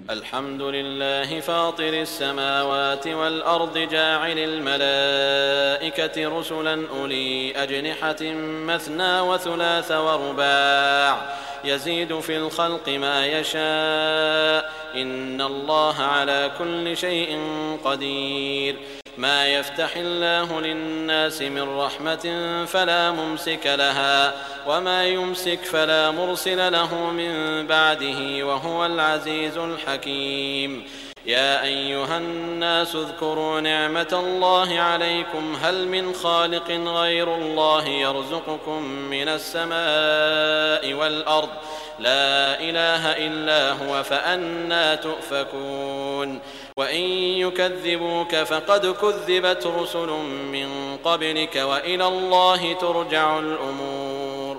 الحمد لله فاطر السماوات والأرض جاعل الملائكة رسلا أولي أجنحة مثنى وثلاث ورباع يزيد في الخلق ما يشاء إن الله على كل شيء قدير. ما يفتح الله للناس من رحمة فلا ممسك لها وما يمسك فلا مرسل له من بعده وهو العزيز الحكيم. يا أيها الناس اذكروا نعمة الله عليكم هل من خالق غير الله يرزقكم من السماء والأرض لا إله إلا هو فأنى تؤفكون. وإن يكذبوك فقد كذبت رسل من قبلك وإلى الله ترجع الأمور.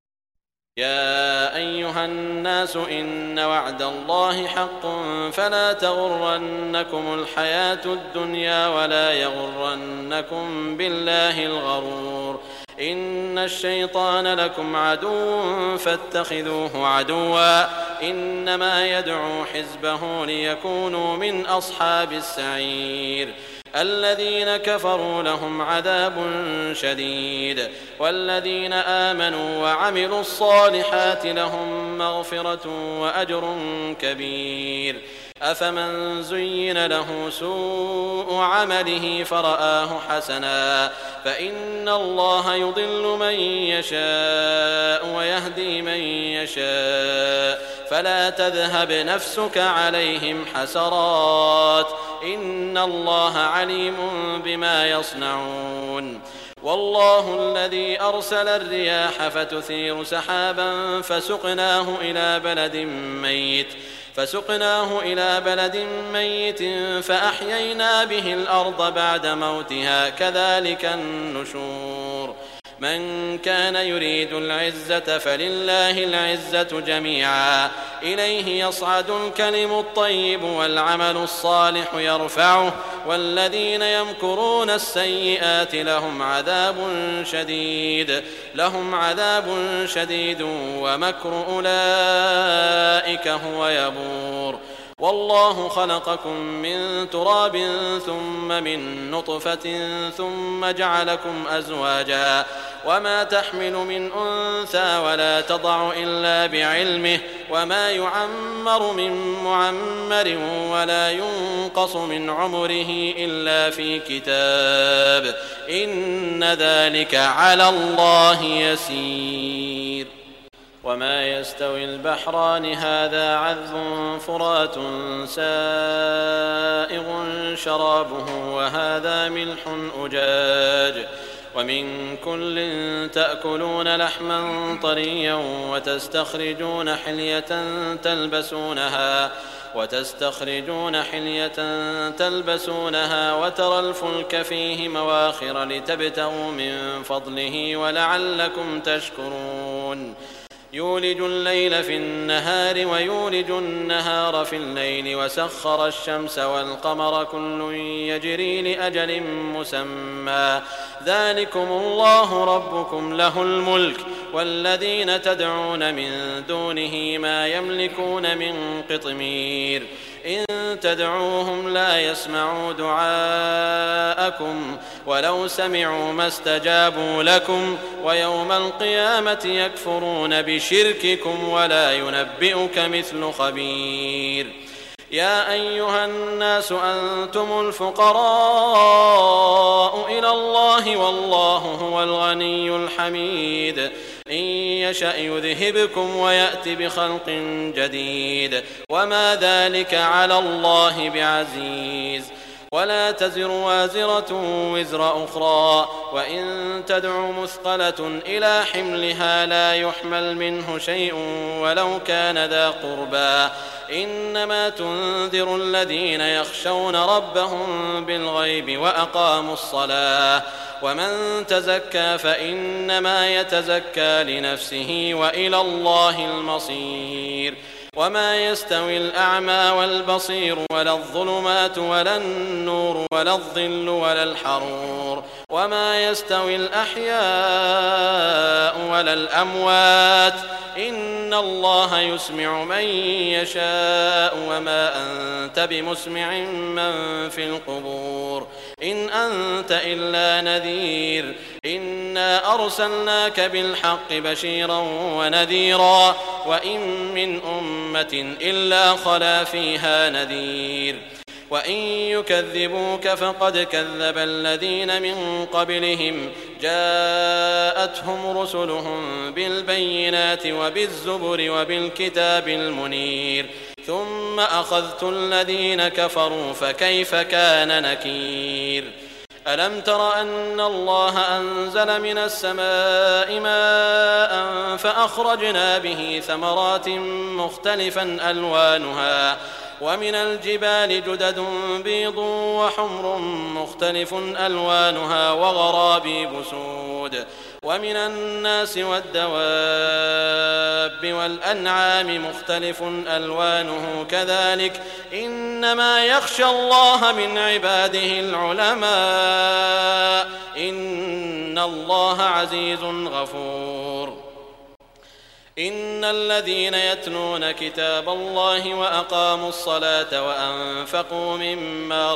يا أيها الناس إن وعد الله حق فلا تغرنكم الحياة الدنيا ولا يغرنكم بالله الغرور. إن الشيطان لكم عدو فاتخذوه عدوا إنما يدعو حزبه ليكونوا من أصحاب السعير. الذين كفروا لهم عذاب شديد والذين آمنوا وعملوا الصالحات لهم مغفرة وأجر كبير. أفمن زين له سوء عمله فرآه حسنا فإن الله يضل من يشاء ويهدي من يشاء فلا تذهب نفسك عليهم حسرات إن الله عليم بما يصنعون. والله الذي أرسل الرياح فتثير سحابا فسقناه إلى بلد ميت فأحيينا به الأرض بعد موتها كذلك النشور. من كان يريد العزة فلله العزة جميعا إليه يصعد الكلم الطيب والعمل الصالح يرفعه والذين يمكرون السيئات لهم عذاب شديد ومكر أولئك هو يبور. والله خلقكم من تراب ثم من نطفة ثم جعلكم أزواجا وما تحمل من أنثى ولا تضع إلا بعلمه وما يعمر من معمر ولا ينقص من عمره إلا في كتاب إن ذلك على الله يسير. وما يستوي البحران هذا عذب فرات سائغ شرابه وهذا ملح أجاج ومن كل تأكلون لحما طريا وتستخرجون حلية تلبسونها وترى الفلك فيه مواخر لتبتغوا من فضله ولعلكم تشكرون. يولج الليل في النهار ويولج النهار في الليل وسخر الشمس والقمر كل يجري لأجل مسمى ذلكم الله ربكم له الملك والذين تدعون من دونه ما يملكون من قطمير. إن تدعوهم لا يسمعوا دعاءكم ولو سمعوا ما استجابوا لكم ويوم القيامة يكفرون بشرككم ولا ينبئك مثل خبير. يا أيها الناس أنتم الفقراء إلى الله والله هو الغني الحميد. إن يشأ يذهبكم ويأت بخلق جديد وما ذلك على الله بعزيز. ولا تزر وازرة وزر أخرى وإن تدع مثقلة إلى حملها لا يحمل منه شيء ولو كان ذا قربى إنما تنذر الذين يخشون ربهم بالغيب وأقاموا الصلاة ومن تزكى فإنما يتزكى لنفسه وإلى الله المصير. وما يستوي الأعمى والبصير ولا الظلمات ولا النور ولا الظل ولا الحرور وما يستوي الأحياء ولا الأموات إن الله يسمع من يشاء وما أنت بمسمع من في القبور إن أنت إلا نذير إنا أرسلناك بالحق بشيرا ونذيرا وإن من أمة إلا خلا فيها نذير وإن يكذبوك فقد كذب الذين من قبلهم جاءتهم رسلهم بالبينات وبالزبر وبالكتاب المنير ثم أخذت الذين كفروا فكيف كان نكير ألم تر أن الله أنزل من السماء ماء فأخرجنا به ثمرات مختلفا ألوانها ومن الجبال جدد بيض وحمر مختلف ألوانها وغرابيب سود ومن الناس والدواب والأنعام مختلف ألوانه كذلك إنما يخشى الله من عباده العلماء إن الله عزيز غفور إن الذين يتلون كتاب الله وأقاموا الصلاة وأنفقوا مما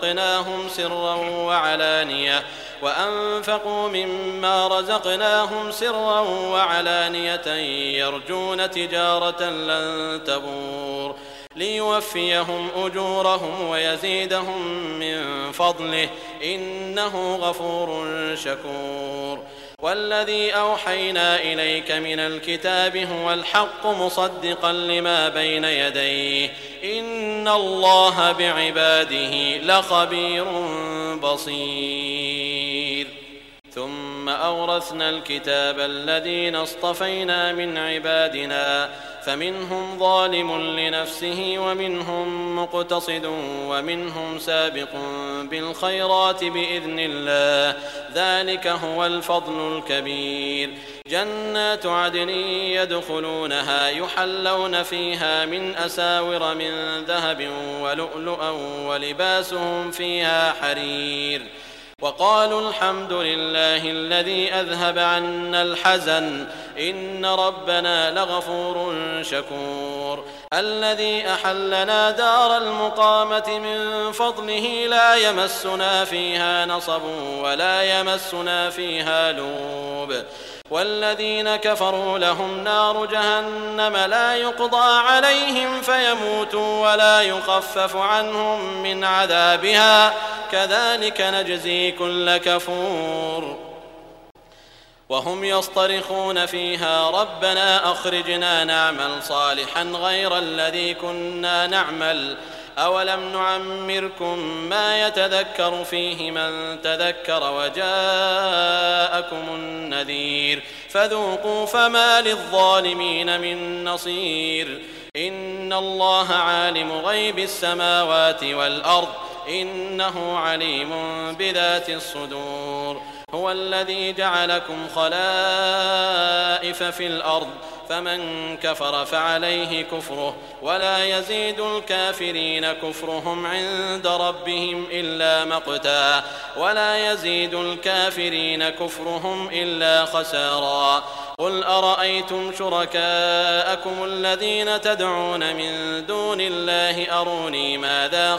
رزقناهم سرا وعلانية يرجون تجارة لن تبور ليوفيهم أجورهم ويزيدهم من فضله إنه غفور شكور والذي أوحينا إليك من الكتاب هو الحق مصدقا لما بين يديه إن الله بعباده لخبير بصير ثم أورثنا الكتاب الذين اصطفينا من عبادنا فمنهم ظالم لنفسه ومنهم مقتصد ومنهم سابق بالخيرات بإذن الله ذلك هو الفضل الكبير جنات عدن يدخلونها يحلون فيها من أساور من ذهب ولؤلؤا ولباسهم فيها حرير وقالوا الحمد لله الذي أذهب عنا الحزن إن ربنا لغفور شكور الذي أحلنا دار المقامة من فضله لا يمسنا فيها نصب ولا يمسنا فيها لوب والذين كفروا لهم نار جهنم لا يقضى عليهم فيموتوا ولا يخفف عنهم من عذابها كذلك نجزي كل كفور وهم يصطرخون فيها ربنا أخرجنا نعمل صالحا غير الذي كنا نعمل أولم نعمركم ما يتذكر فيه من تذكر وجاءكم النذير فذوقوا فما للظالمين من نصير إن الله عالم غيب السماوات والأرض إنه عليم بذات الصدور هو الذي جعلكم خلائف في الأرض فمن كفر فعليه كفره ولا يزيد الكافرين كفرهم عند ربهم إلا مقتا ولا يزيد الكافرين كفرهم إلا خسارا قل أرأيتم شركاءكم الذين تدعون من دون الله أروني ماذا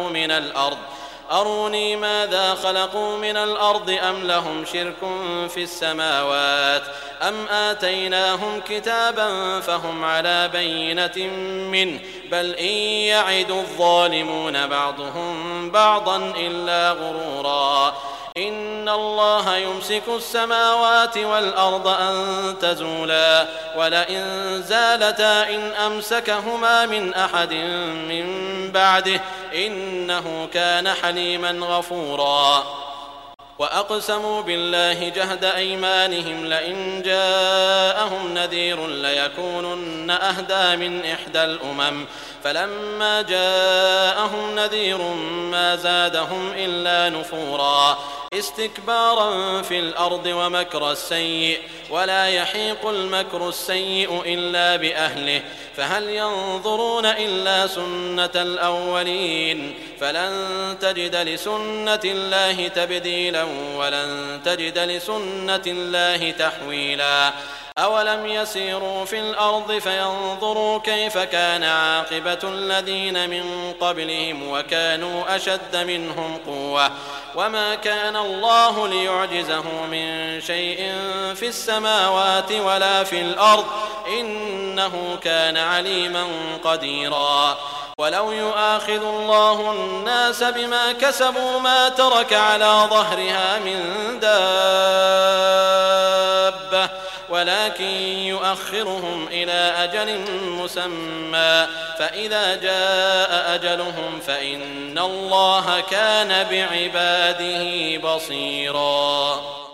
خلقوا من الأرض أم لهم شرك في السماوات أم آتيناهم كتابا فهم على بينة منه بل إن يعد الظالمون بعضهم بعضا إلا غرورا إن الله يمسك السماوات والأرض أن تزولا ولئن زالتا إن أمسكهما من أحد من بعده إنه كان حليما غفورا وأقسموا بالله جهد أيمانهم لئن جاءهم نذير ليكونن أهدى من إحدى الأمم فلما جاءهم نذير ما زادهم إلا نفورا استكبارا في الأرض ومكر السيء ولا يحيق المكر السيء إلا بأهله فهل ينظرون إلا سنة الأولين فلن تجد لسنة الله تبديلا ولن تجد لسنة الله تحويلا أولم يسيروا في الأرض فينظروا كيف كان عاقبة الذين من قبلهم وكانوا أشد منهم قوة وما كان الله ليعجزه من شيء في السماوات ولا في الأرض إنه كان عليما قديرا ولو يؤاخذ الله الناس بما كسبوا ما ترك على ظهرها من دابة ولكن يؤخرهم إلى أجل مسمى فإذا جاء أجلهم فإن الله كان بعباده بصيرا.